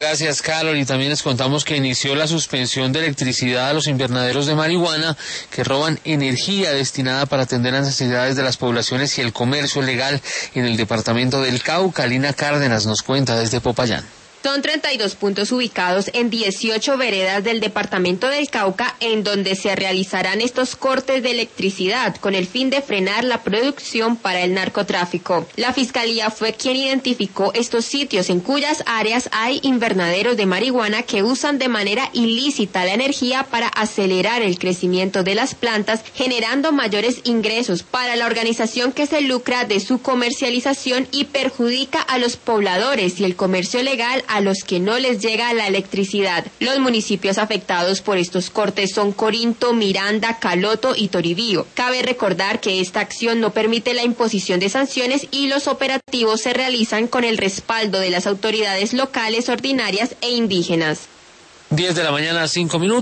Gracias, Carol. Y también les contamos que inició la suspensión de electricidad a los invernaderos de marihuana que roban energía destinada para atender las necesidades de las poblaciones y el comercio legal en el departamento del Cauca. Lina Cárdenas nos cuenta desde Popayán. Son 32 puntos ubicados en 18 veredas del departamento del Cauca en donde se realizarán estos cortes de electricidad con el fin de frenar la producción para el narcotráfico. La Fiscalía fue quien identificó estos sitios en cuyas áreas hay invernaderos de marihuana que usan de manera ilícita la energía para acelerar el crecimiento de las plantas, generando mayores ingresos para la organización que se lucra de su comercialización y perjudica a los pobladores y el comercio legal a los que no les llega la electricidad. Los municipios afectados por estos cortes son Corinto, Miranda, Caloto y Toribío. Cabe recordar que esta acción no permite la imposición de sanciones y los operativos se realizan con el respaldo de las autoridades locales ordinarias e indígenas. 10 de la mañana, 5 minutos.